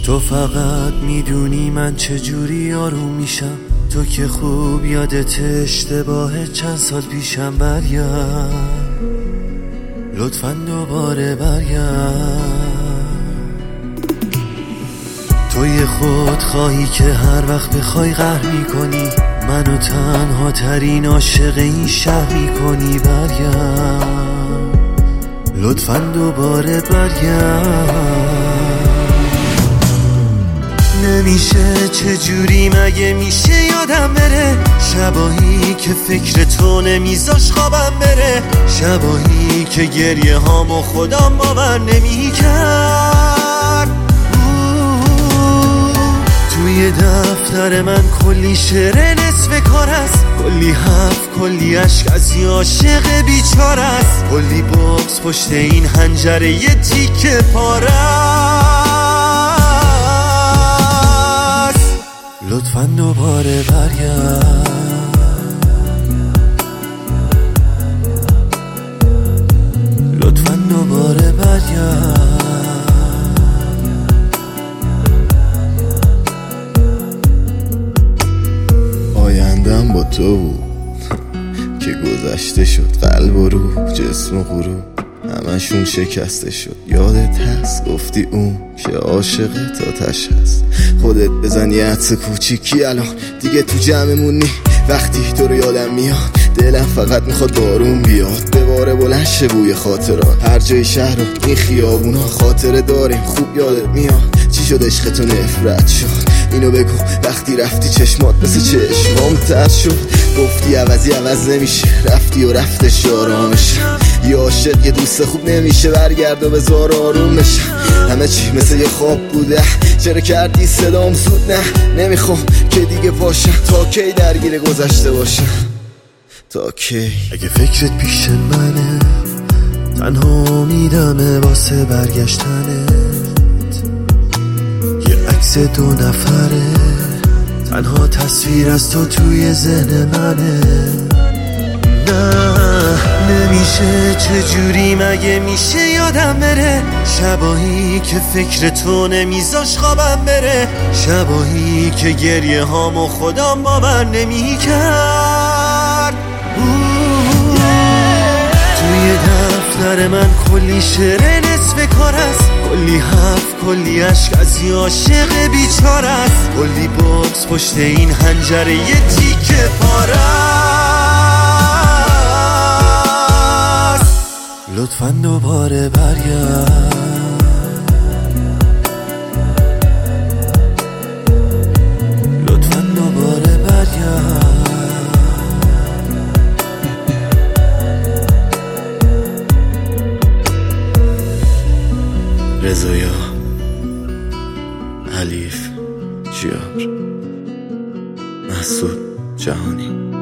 تو فقط میدونی من چجوری آروم میشم، تو که خوب یادت اشتباه چند سال پیشم. برگرد لطفاً دوباره برگرد. توی خود خواهی که هر وقت بخوای قهر میکنی، منو تنها ترین عاشق این شهر میکنی. برگرد لطفاً دوباره برگرد. نمیشه چجوری مگه میشه یادم بره، شبایی که فکر تو نمیذاش خوابم بره، شبایی که گریه هامو خودم باور نمیکرد. توی دفتر من کلی شعر نصف کار است، کلی حرف کلی عشق از یه عاشق بیچاره است، کلی بغض پشت این حنجره یه تیکه پاره است. لطفاً دوباره برگرد. لطفاً دوباره برگرد. آیندم با تو بود که گذشته شد، قلب و روح جسم و غروح همشون شکسته شد. یادت هست گفتی اون که عاشقه تا تش هست، خودت بزن یه عطس کوچیکی الان دیگه تو جمعمونی. وقتی تو رو یادم میاد دلم فقط میخواد بارون بیاد، بباره بلند شه بوی خاطرات. هر جای شهر و این خیابونا خاطره داریم خوب یادت میاد. چی شد عشقتو نفرت شد؟ اینو بگو وقتی رفتی چشمات مثل چشمام تر شد. گفتی عوضی عوض نمیشه، رفتی و رفتش آرامش. یه عاشق یه دوست خوب نمیشه، برگرد و بذار آروم بشه. همه چی مثل یه خواب بوده، چرا کردی صدام زود؟ نه نمیخوام که دیگه باشم، تا کی درگیر گذشته باشم؟ تا کی؟ اگه فکرت پیش منه تنها امیدمه واسه برگشتنت، یه عکس دو نفره تنها تصویر از تو توی ذهن منه. نه نمیشه چجوری مگه میشه یادم بره، شبایی که فکر تو نمیذاش خوابم بره، شبایی که گریه هامو خودم باور نمیکرد. توی دفتر من کلی شعر نصف کار است، کلی حرف کلی عشق از یه عاشق بیچاره است، کلی بغض پشت این حنجره یه تیکه پاره است. لطفاً دوباره برگرد. لطفاً دوباره برگرد. رضایا حلیف جیار مسعود جهانی.